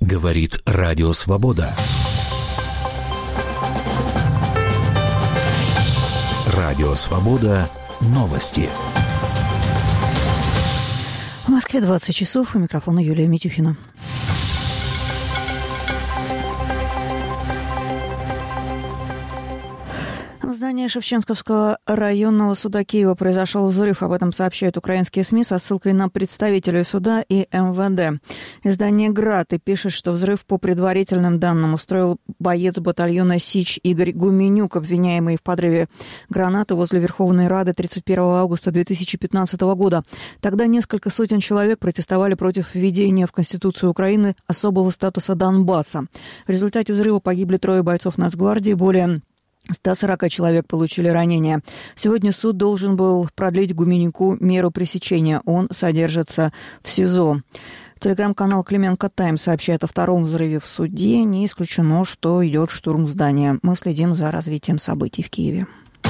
Говорит Радио Свобода. Радио Свобода. Новости. В Москве 20 часов. У микрофона Юлия Митюхина. В здании Шевченковского районного суда Киева произошел взрыв. Об этом сообщают украинские СМИ со ссылкой на представителей суда и МВД. Издание «Град» и пишет, что взрыв по предварительным данным устроил боец батальона «Сич» Игорь Гуменюк, обвиняемый в подрыве гранаты возле Верховной Рады 31 августа 2015 года. Тогда несколько сотен человек протестовали против введения в Конституцию Украины особого статуса Донбасса. В результате взрыва погибли 3 бойцов Нацгвардии, более 140 человек получили ранения. Сегодня суд должен был продлить Гуменюку меру пресечения. Он содержится в СИЗО. Телеграм-канал «Клименко Таймс» сообщает о втором взрыве в суде. Не исключено, что идет штурм здания. Мы следим за развитием событий в Киеве.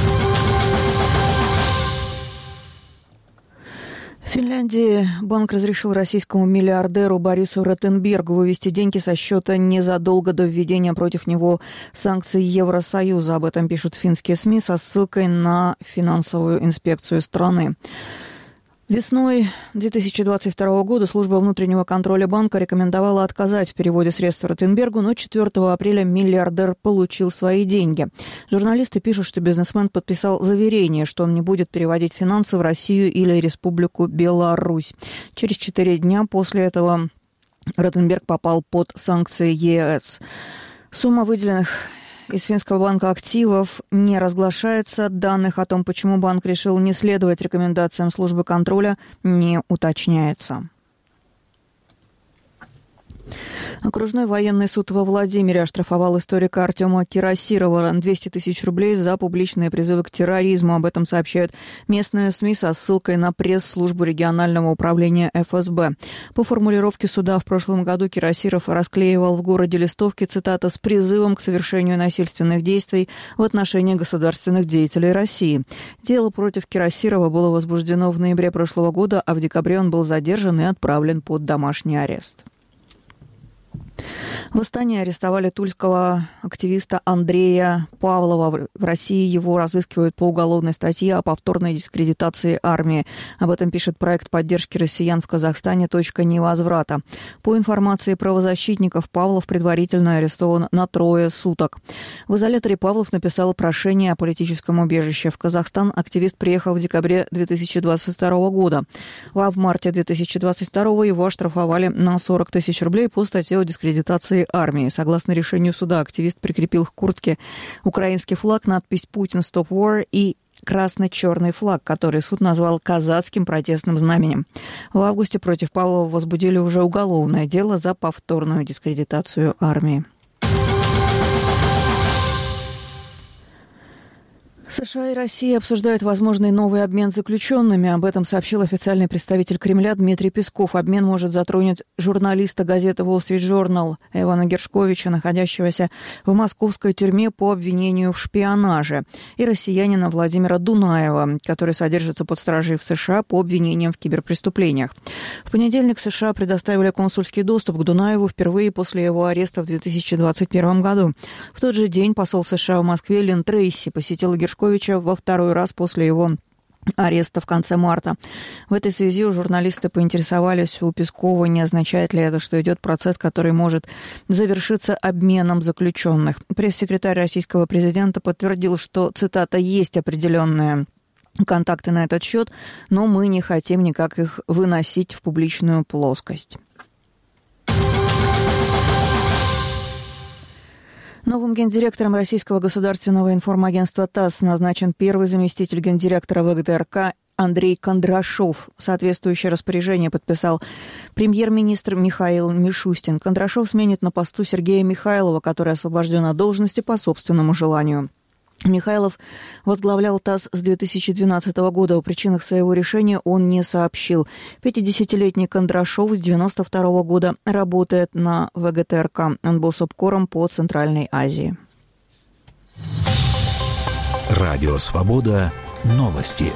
В Финляндии банк разрешил российскому миллиардеру Борису Ротенбергу вывести деньги со счета незадолго до введения против него санкций Евросоюза. Об этом пишут финские СМИ со ссылкой на финансовую инспекцию страны. Весной 2022 года служба внутреннего контроля банка рекомендовала отказать в переводе средств Ротенбергу, но 4 апреля миллиардер получил свои деньги. Журналисты пишут, что бизнесмен подписал заверение, что он не будет переводить финансы в Россию или Республику Беларусь. Через 4 дня после этого Ротенберг попал под санкции ЕС. Сумма выделенных из финского банка активов не разглашается. Данных о том, почему банк решил не следовать рекомендациям службы контроля, не уточняется. Окружной военный суд во Владимире оштрафовал историка Артема Кирасирова на 200 тысяч рублей за публичные призывы к терроризму. Об этом сообщают местные СМИ со ссылкой на пресс-службу регионального управления ФСБ. По формулировке суда в прошлом году Кирасиров расклеивал в городе листовки, цитата, «с призывом к совершению насильственных действий в отношении государственных деятелей России». Дело против Кирасирова было возбуждено в ноябре прошлого года, а в декабре он был задержан и отправлен под домашний арест. В Астане арестовали тульского активиста Андрея Павлова. В России его разыскивают по уголовной статье о повторной дискредитации армии. Об этом пишет проект поддержки россиян в Казахстане «Точка невозврата». По информации правозащитников, Павлов предварительно арестован на 3 суток. В изоляторе Павлов написал прошение о политическом убежище. В Казахстан активист приехал в декабре 2022 года. А в марте 2022 его оштрафовали на 40 тысяч рублей по статье о дискредитации армии. Согласно решению суда, активист прикрепил к куртке украинский флаг, надпись «Putin Stop War» и красно-черный флаг, который суд назвал казацким протестным знаменем. В августе против Павлова возбудили уже уголовное дело за повторную дискредитацию армии. США и Россия обсуждают возможный новый обмен заключенными. Об этом сообщил официальный представитель Кремля Дмитрий Песков. Обмен может затронуть журналиста газеты Wall Street Journal Ивана Гершковича, находящегося в московской тюрьме по обвинению в шпионаже, и россиянина Владимира Дунаева, который содержится под стражей в США по обвинениям в киберпреступлениях. В понедельник США предоставили консульский доступ к Дунаеву впервые после его ареста в 2021 году. В тот же день посол США в Москве Лин Трейси посетил Гершковича во второй раз после его ареста в конце марта. В этой связи журналисты поинтересовались у Пескова, не означает ли это, что идет процесс, который может завершиться обменом заключенных. Пресс-секретарь российского президента подтвердил, что, цитата, «есть определенные контакты на этот счет, но мы не хотим никак их выносить в публичную плоскость». Новым гендиректором российского государственного информагентства ТАСС назначен первый заместитель гендиректора ВГТРК Андрей Кондрашов. Соответствующее распоряжение подписал премьер-министр Михаил Мишустин. Кондрашов сменит на посту Сергея Михайлова, который освобожден от должности по собственному желанию. Михайлов возглавлял ТАСС с 2012 года. О причинах своего решения он не сообщил. 50-летний Кондрашов с 1992 года работает на ВГТРК. Он был субкором по Центральной Азии. Радио Свобода. Новости.